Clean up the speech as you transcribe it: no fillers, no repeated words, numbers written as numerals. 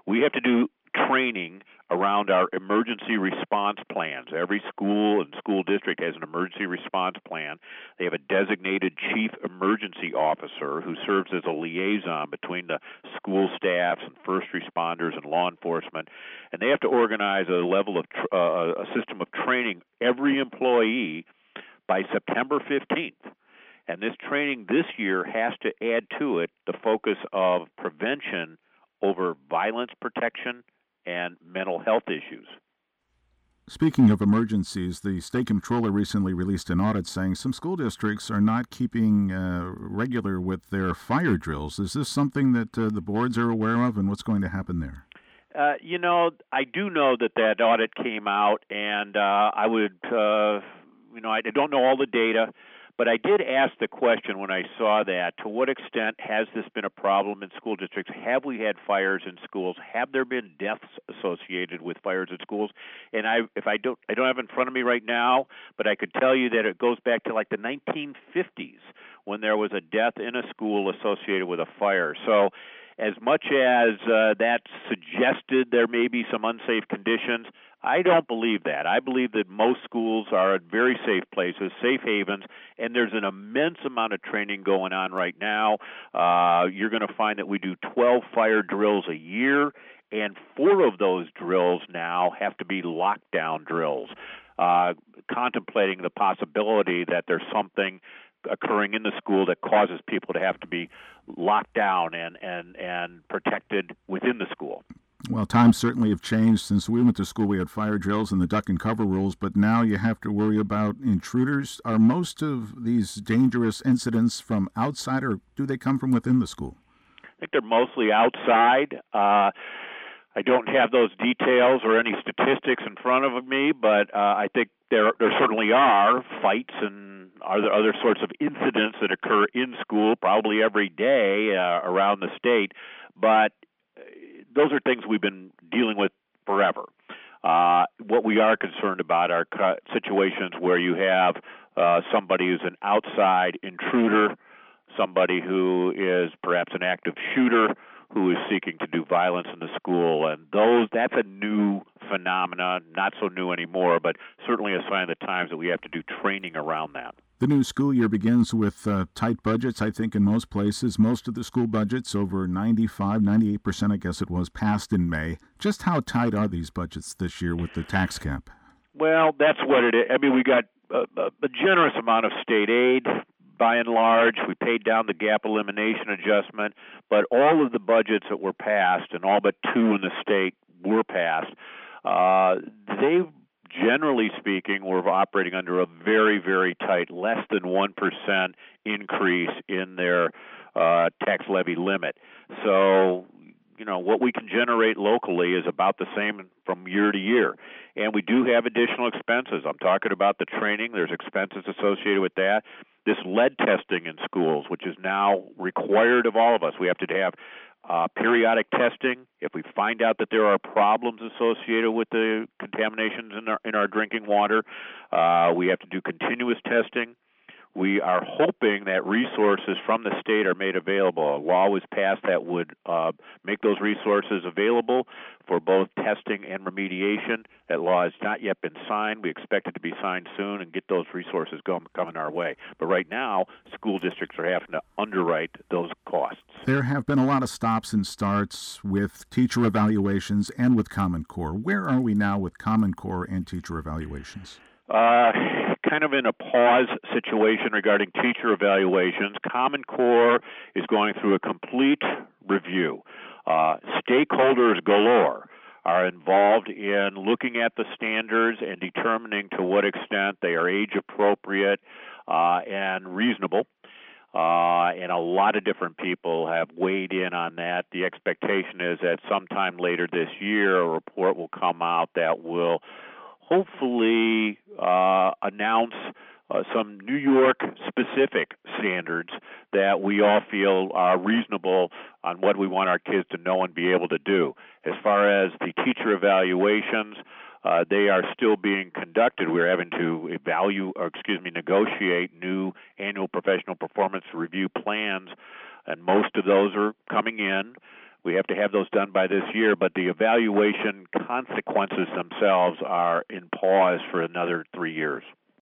We have to do training around our emergency response plans. Every school and school district has an emergency response plan. They have a designated chief emergency officer who serves as a liaison between the school staffs and first responders and law enforcement, and they have to organize a level of a system of training every employee by September 15th. And this training this year has to add to it the focus of prevention over violence protection and mental health issues. Speaking of emergencies, the state comptroller recently released an audit saying some school districts are not keeping regular with their fire drills. Is this something that the boards are aware of, and what's going to happen there? I do know that audit came out, and I don't know all the data, but I did ask the question when I saw that, to what extent has this been a problem in school districts? Have we had fires in schools? Have there been deaths associated with fires in schools? And I don't have it in front of me right now, but I could tell you that it goes back to like the 1950s when there was a death in a school associated with a fire. So as much as that suggested there may be some unsafe conditions, I don't believe that. I believe that most schools are very safe places, safe havens, and there's an immense amount of training going on right now. You're going to find that we do 12 fire drills a year, and 4 of those drills now have to be lockdown drills, contemplating the possibility that there's something occurring in the school that causes people to have to be locked down and protected within the school. Well, times certainly have changed. Since we went to school, we had fire drills and the duck and cover rules, but now you have to worry about intruders. Are most of these dangerous incidents from outside, or do they come from within the school? I think they're mostly outside. I don't have those details or any statistics in front of me, but I think there certainly are fights and other sorts of incidents that occur in school probably every day around the state, but those are things we've been dealing with forever. What we are concerned about are situations where you have somebody who's an outside intruder, somebody who is perhaps an active shooter who is seeking to do violence in the school, and that's a new phenomenon, not so new anymore, but certainly a sign of the times that we have to do training around that. The new school year begins with tight budgets, I think, in most places. Most of the school budgets, over 98%, I guess it was, passed in May. Just how tight are these budgets this year with the tax cap? Well, that's what it is. I mean, we got a generous amount of state aid. By and large, we paid down the gap elimination adjustment, but all of the budgets that were passed, and all but 2 in the state were passed, they, generally speaking, were operating under a very, very tight, less than 1% increase in their tax levy limit. So, what we can generate locally is about the same from year to year. And we do have additional expenses. I'm talking about the training. There's expenses associated with that. This lead testing in schools, which is now required of all of us. We have to have periodic testing. If we find out that there are problems associated with the contaminations in our drinking water, we have to do continuous testing. We are hoping that resources from the state are made available. A law was passed that would make those resources available for both testing and remediation. That law has not yet been signed. We expect it to be signed soon and get those resources coming our way. But right now, school districts are having to underwrite those costs. There have been a lot of stops and starts with teacher evaluations and with Common Core. Where are we now with Common Core and teacher evaluations? Kind of in a pause situation regarding teacher evaluations. Common Core is going through a complete review. Stakeholders galore are involved in looking at the standards and determining to what extent they are age appropriate and reasonable. And a lot of different people have weighed in on that. The expectation is that sometime later this year, a report will come out that will hopefully announce some New York-specific standards that we all feel are reasonable on what we want our kids to know and be able to do. As far as the teacher evaluations, they are still being conducted. We're having to negotiate new annual professional performance review plans, and most of those are coming in. We have to have those done by this year, but the evaluation consequences themselves are in pause for another 3 years.